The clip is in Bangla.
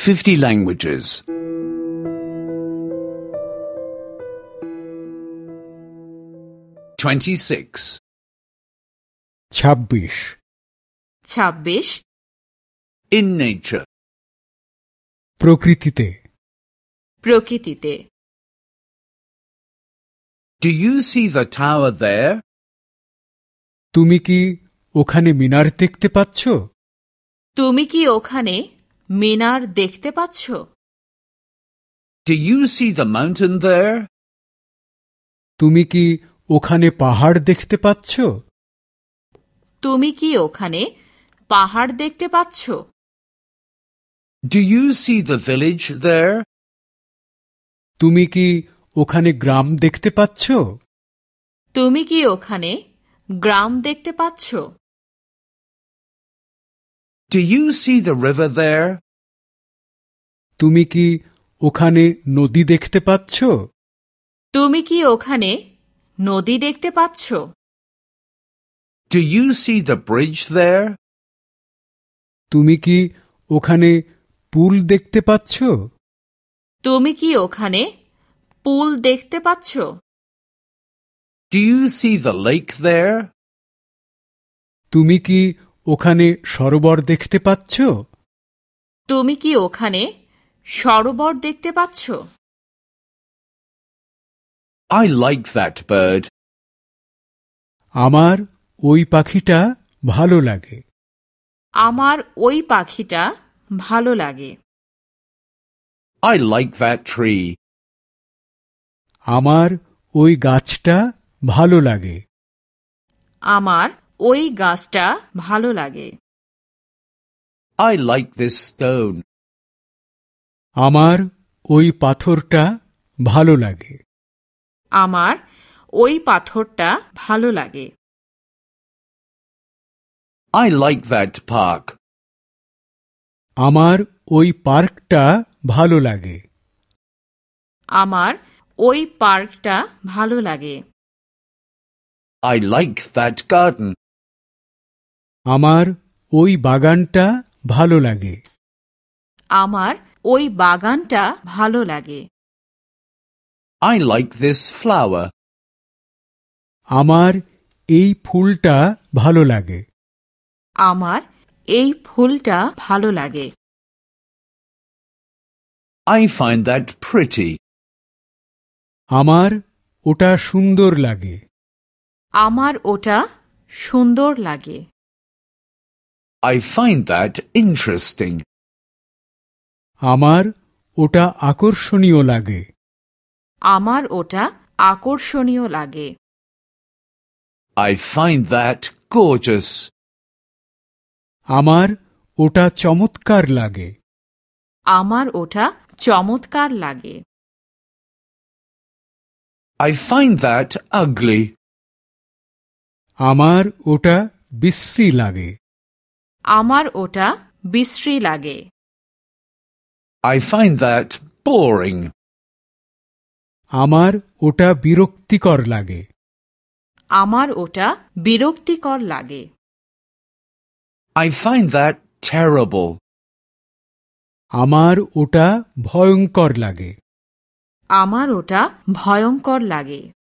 50 languages. 26. 26 26 In nature. প্রকৃতিতে প্রকৃতিতে Do you see the tower there? তুমি কি ওখানে মিনার দেখতে পাচ্ছ? তুমি কি ওখানে মিনার দেখতে পাচ্ছ? Do you see the mountain there? তুমি কি ওখানে পাহাড় দেখতে পাচ্ছ? তুমি কি ওখানে পাহাড় দেখতে পাচ্ছ? Do you see the village there? তুমি কি ওখানে গ্রাম দেখতে পাচ্ছ? তুমি কি ওখানে গ্রাম দেখতে পাচ্ছ? Do you see the river there? তুমি কি ওখানে নদী দেখতে পাচ্ছ? তুমি কি ওখানে নদী দেখতে পাচ্ছ? Do you see the bridge there? তুমি কি ওখানে পুল দেখতে পাচ্ছ? তুমি কি ওখানে পুল দেখতে পাচ্ছ? Do you see the lake there? তুমি কি ওখানে সরোবর দেখতে পাচ্ছ? তুমি কি ওখানে সরোবর দেখতে পাচ্ছ? I like that bird. আমার ওই পাখিটা ভালো লাগে। আমার ওই পাখিটা ভালো লাগে। I like that tree. আমার ওই গাছটা ভালো লাগে। আমার ওই গাছটা ভালো লাগে। I like this stone. আমার ওই পাথরটা ভালো লাগে। আমার ওই পাথরটা ভালো লাগে। I like that park. আমার ওই পার্কটা ভালো লাগে। আমার ওই পার্কটা ভালো লাগে। I like that garden. আমার ওই বাগানটা ভালো লাগে। আমার ওই বাগানটা ভালো লাগে। I like this flower. আমার এই ফুলটা ভালো লাগে। আমার এই ফুলটা ভালো লাগে। I find that pretty. আমার ওটা সুন্দর লাগে। আমার ওটা সুন্দর লাগে। I find that interesting. আমার ওটা আকর্ষণীয় লাগে। আমার ওটা আকর্ষণীয় লাগে। I find that gorgeous. আমার ওটা চমৎকার লাগে। আমার ওটা চমৎকার লাগে। I find that ugly. আমার ওটা বিশ্রী লাগে। আমার ওটা বিশ্রী লাগে। I find that boring. আমার ওটা বিরক্তিকর লাগে। আমার ওটা বিরক্তিকর লাগে। I find that terrible. আমার ওটা ভয়ঙ্কর লাগে। আমার ওটা ভয়ঙ্কর লাগে।